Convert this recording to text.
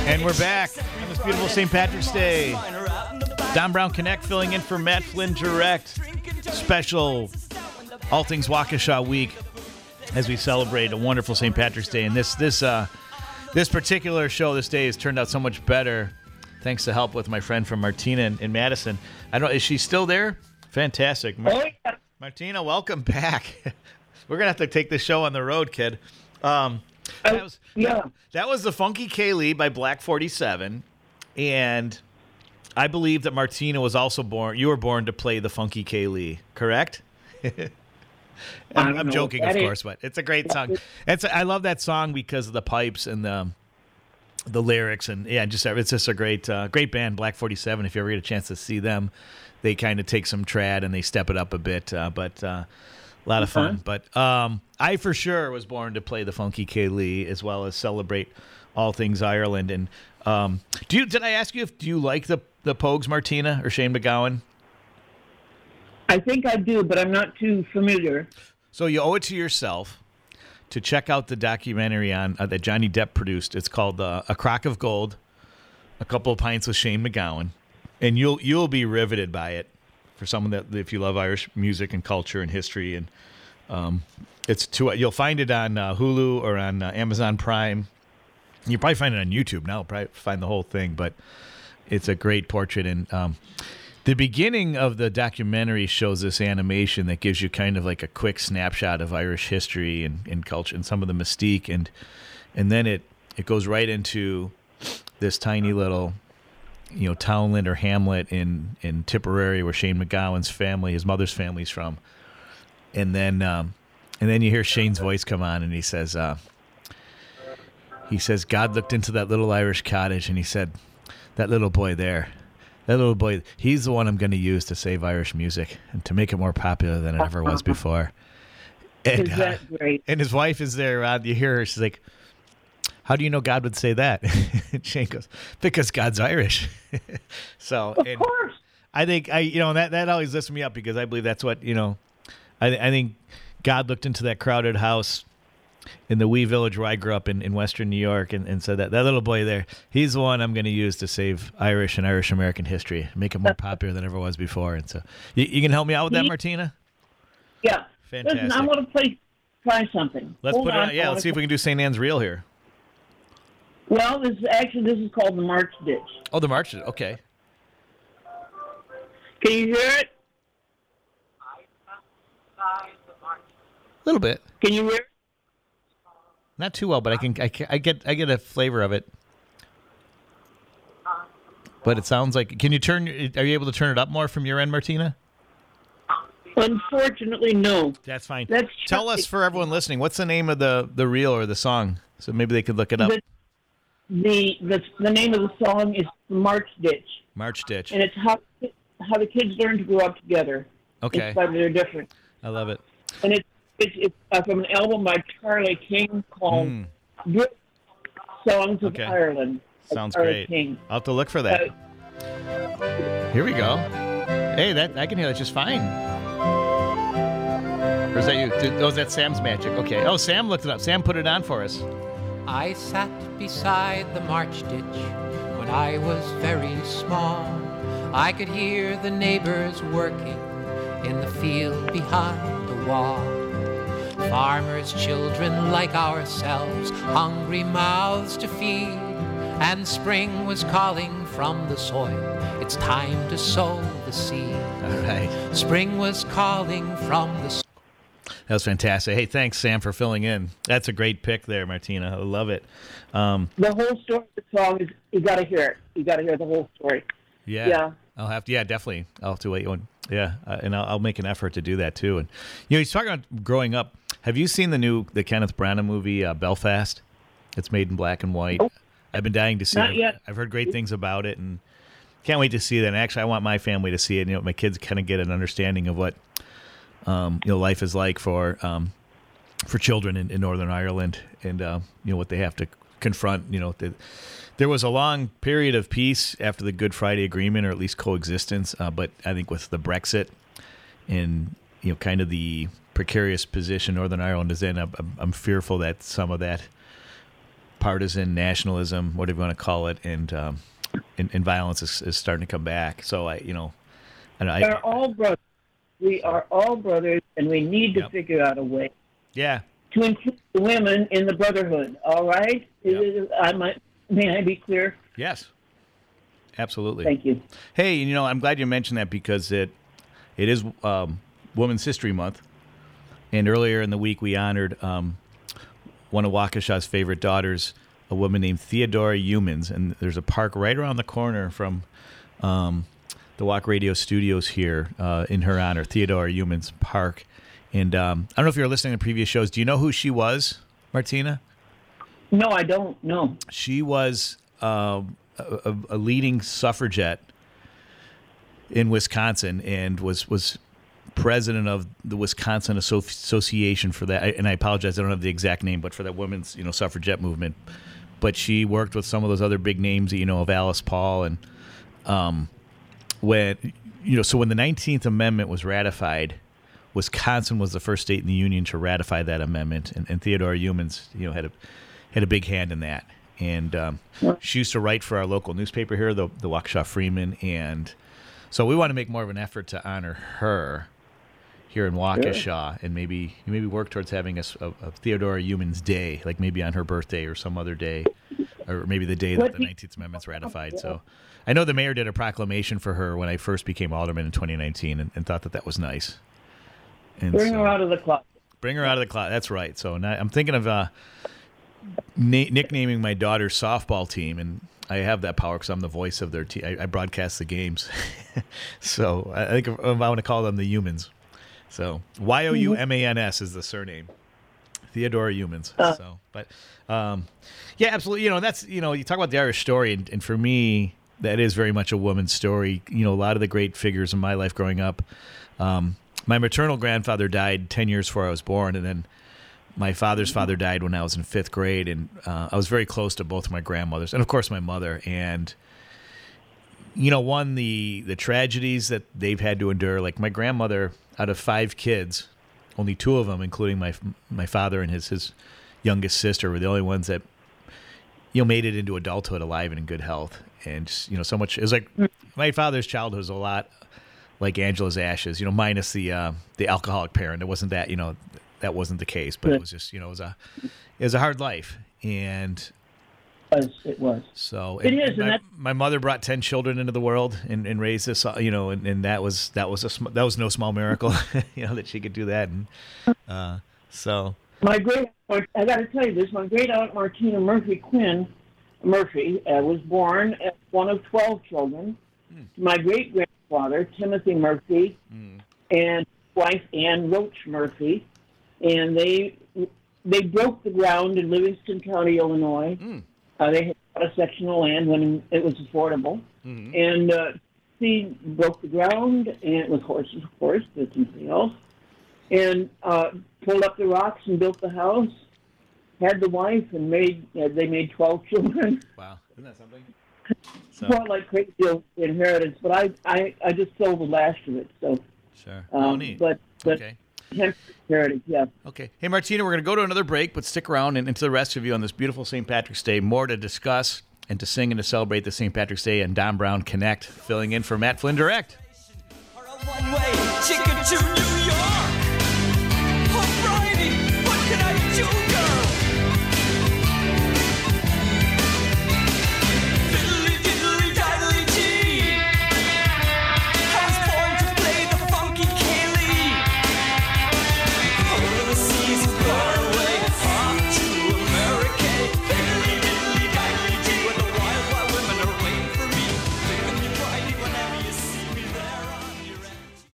And we're back on this beautiful St. Patrick's Day. Don Brown Connect filling in for Matt Flynn Direct. Special All Things Waukesha Week as we celebrate a wonderful St. Patrick's Day. And this particular show this day has turned out so much better thanks to help with my friend from Martina in Madison. Is she still there? Fantastic. Oh, yeah. Martina, welcome back. We're going to have to take this show on the road, kid. That was the Funky Kaylee by Black 47, and I believe that Martina was also born. You were born to play the Funky Kaylee, correct? I'm joking, of course, but it's a great song. I love that song because of the pipes and the lyrics, and it's just a great band, Black 47. If you ever get a chance to see them, they kind of take some trad and they step it up a bit, but. A lot of fun, but I for sure was born to play the Funky Kaylee as well as celebrate all things Ireland. And did I ask you do you like the Pogues, Martina, or Shane MacGowan? I think I do, but I'm not too familiar. So you owe it to yourself to check out the documentary on that Johnny Depp produced. It's called A Crock of Gold, A Couple of Pints with Shane MacGowan, and you'll be riveted by it. For someone that, if you love Irish music and culture and history, and you'll find it on Hulu or on Amazon Prime. You'll probably find it on YouTube now. Probably find the whole thing, but it's a great portrait. And the beginning of the documentary shows this animation that gives you kind of like a quick snapshot of Irish history and culture and some of the mystique, and then it goes right into this tiny little. Townland or hamlet in Tipperary, where Shane MacGowan's family, his mother's family's from, and then you hear Shane's voice come on, and he says, God looked into that little Irish cottage, and he said, that little boy there, he's the one I'm going to use to save Irish music and to make it more popular than it ever was before. And, is that great? And his wife is there. You hear her. She's like, how do you know God would say that? And Shane goes, because God's Irish. So, of course. I think that always lifts me up because I believe that's what, I think God looked into that crowded house in the wee village where I grew up in Western New York and said that little boy there, he's the one I'm going to use to save Irish and Irish American history, make it more popular than ever was before. And so you can help me out with that, Martina? Yeah. Fantastic. Listen, I want to try something. Let's put it on. Yeah, let's see if we can do St. Anne's Reel here. Well, this is called the March Ditch. Oh, the March Ditch. Okay. Can you hear it? A little bit. Can you hear it? Not too well, but I get a flavor of it. But it sounds like. Are you able to turn it up more from your end, Martina? Unfortunately, no. That's fine. Tell us, for everyone listening, what's the name of the reel or the song, so maybe they could look it up. The name of the song is March Ditch. March Ditch. And it's how the kids learn to grow up together. Okay. In spite of their difference. I love it. And it's from an album by Charlie King called Songs of Ireland. Sounds great. King. I'll have to look for that. Here we go. Hey, I can hear that just fine. Or is that you? Is that Sam's magic? Okay. Oh, Sam looked it up. Sam put it on for us. I sat beside the March Ditch when I was very small. I could hear the neighbors working in the field behind the wall. Farmers' children like ourselves, hungry mouths to feed, and spring was calling from the soil. It's time to sow the seed. All right. Spring was calling from the soil. That was fantastic. Hey, thanks, Sam, for filling in. That's a great pick there, Martina. I love it. The whole story of the song is, you got to hear it. You got to hear the whole story. Yeah. I'll have to. Yeah, definitely. I'll have to wait one. Yeah, and I'll make an effort to do that too. And he's talking about growing up. Have you seen the Kenneth Branagh movie Belfast? It's made in black and white. Nope. I've been dying to see Not it. yet. I've heard great things about it, and can't wait to see that. And actually, I want my family to see it. My kids kind of get an understanding of what life is like for children in Northern Ireland, and what they have to confront. There was a long period of peace after the Good Friday Agreement, or at least coexistence. But I think with the Brexit and kind of the precarious position Northern Ireland is in, I'm fearful that some of that partisan nationalism, whatever you want to call it, and violence is starting to come back. So We are all brothers. We are all brothers, and we need to figure out a way. Yeah. To include the women in the brotherhood. All right. Yep. May I be clear? Yes. Absolutely. Thank you. Hey, I'm glad you mentioned that because it is Women's History Month, and earlier in the week we honored one of Waukesha's favorite daughters, a woman named Theodora Humans, and there's a park right around the corner from the Walk Radio studios here in her honor, Theodora Humans Park. And I don't know if you were listening to previous shows. Do you know who she was, Martina? No, I don't know. She was a leading suffragette in Wisconsin and was president of the Wisconsin Association for that. And I apologize, I don't have the exact name, but for that women's suffragette movement. But she worked with some of those other big names, of Alice Paul, and when the 19th Amendment was ratified, Wisconsin was the first state in the union to ratify that amendment, and Theodora Humans, had a big hand in that. And she used to write for our local newspaper here, the Waukesha Freeman, and so we want to make more of an effort to honor her here in Waukesha, and maybe work towards having a Theodora Humans Day, like maybe on her birthday or some other day, or maybe the day that the 19th Amendment's ratified. So I know the mayor did a proclamation for her when I first became alderman in 2019, and thought that was nice. And Bring her out of the closet. Bring her out of the closet. That's right. So now I'm thinking of nicknaming my daughter's softball team, and I have that power because I'm the voice of their team. I broadcast the games. So I think I want to call them the Humans. So Youmans is the surname, Theodora Humans. Yeah, absolutely. That's you talk about the Irish story, and for me, that is very much a woman's story. A lot of the great figures in my life growing up. My maternal grandfather died 10 years before I was born, and then my father's father died when I was in 5th grade, and I was very close to both of my grandmothers, and of course my mother. And the tragedies that they've had to endure, like my grandmother, out of 5 kids, only 2 of them, including my father and his youngest sister, were the only ones that made it into adulthood alive and in good health. And so much. It was like my father's childhood was a lot like Angela's ashes, minus the alcoholic parent. It wasn't that that wasn't the case, but it was just it was a hard life. And it was. So it is. My mother brought 10 children into the world and raised us, and that was no small miracle, that she could do that. And so I got to tell you this. My great aunt Martina Murphy was born as one of 12 children. My great grandfather Timothy Murphy and wife Ann Roach Murphy, and they broke the ground in Livingston County, Illinois. They had bought a section of land when it was affordable. And he broke the ground, and it was horses, of course, there's nothing else. And pulled up the rocks and built the house, had the wife, and they made 12 children. Wow, isn't that something? So. Well, like crazy inheritance, but I just sold the last of it. So sure, neat. But okay. Heritage, yeah. Okay. Hey, Martina, we're going to go to another break, but stick around, and to the rest of you on this beautiful St. Patrick's Day, more to discuss and to sing and to celebrate the St. Patrick's Day and Don Brown Connect, filling in for Matt Flynn Direct. Or a one-way ticket to New